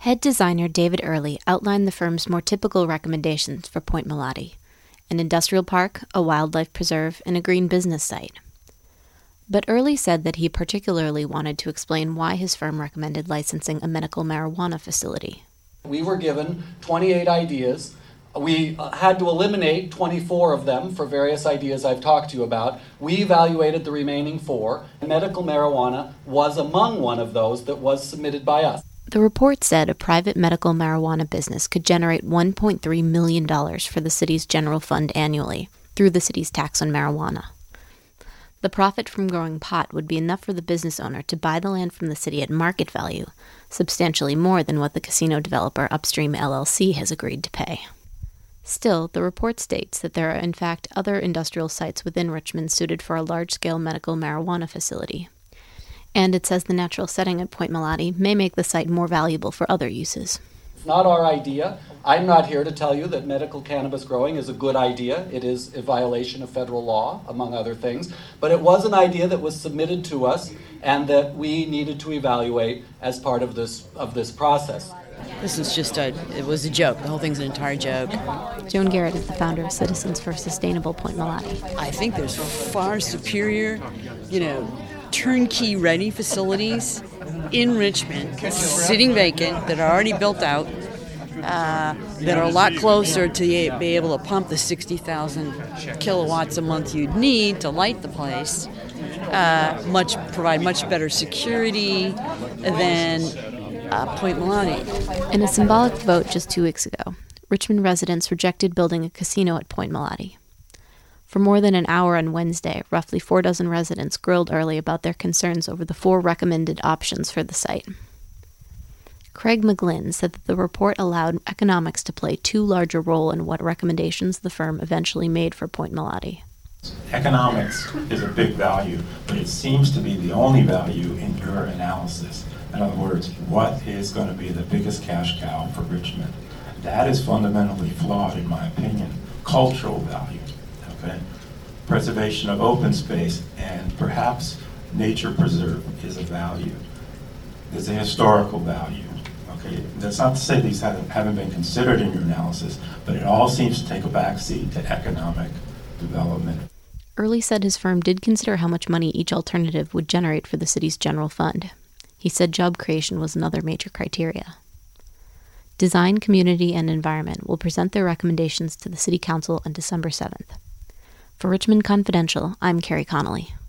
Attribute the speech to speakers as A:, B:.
A: Head designer David Early outlined the firm's more typical recommendations for Point Mulati: an industrial park, a wildlife preserve, and a green business site. But Early said that he particularly wanted to explain why his firm recommended licensing a medical marijuana facility.
B: We were given 28 ideas. We had to eliminate 24 of them for various ideas I've talked to you about. We evaluated the remaining 4, and medical marijuana was among one of those that was submitted by us.
A: The report said a private medical marijuana business could generate $1.3 million for the city's general fund annually through the city's tax on marijuana. The profit from growing pot would be enough for the business owner to buy the land from the city at market value, substantially more than what the casino developer Upstream LLC has agreed to pay. Still, the report states that there are in fact other industrial sites within Richmond suited for a large-scale medical marijuana facility. And it says the natural setting at Point Mulati may make the site more valuable for other uses.
B: It's not our idea. I'm not here to tell you that medical cannabis growing is a good idea. It is a violation of federal law, among other things. But it was an idea that was submitted to us and that we needed to evaluate as part of this process.
C: This is it was a joke. The whole thing's an entire joke.
A: Joan Garrett is the founder of Citizens for Sustainable Point Mulati.
C: I think there's far superior, turnkey ready facilities in Richmond, sitting vacant, that are already built out, that are a lot closer to be able to pump the 60,000 kilowatts a month you'd need to light the place, provide much better security than Point Mulati.
A: In a symbolic vote just 2 weeks ago, Richmond residents rejected building a casino at Point Mulati. For more than an hour on Wednesday, roughly 4 dozen residents grilled Early about their concerns over the 4 recommended options for the site. Craig McGlynn said that the report allowed economics to play too large a role in what recommendations the firm eventually made for Point Mulati.
D: Economics is a big value, but it seems to be the only value in your analysis. In other words, what is going to be the biggest cash cow for Richmond? That is fundamentally flawed, in my opinion. Cultural value, okay? Preservation of open space and perhaps nature preserve is a value. There's a historical value, okay? That's not to say these haven't been considered in your analysis, but it all seems to take a backseat to economic development.
A: Early said his firm did consider how much money each alternative would generate for the city's general fund. He said job creation was another major criteria. Design, Community, and Environment will present their recommendations to the City Council on December 7th. For Richmond Confidential, I'm Carrie Connolly.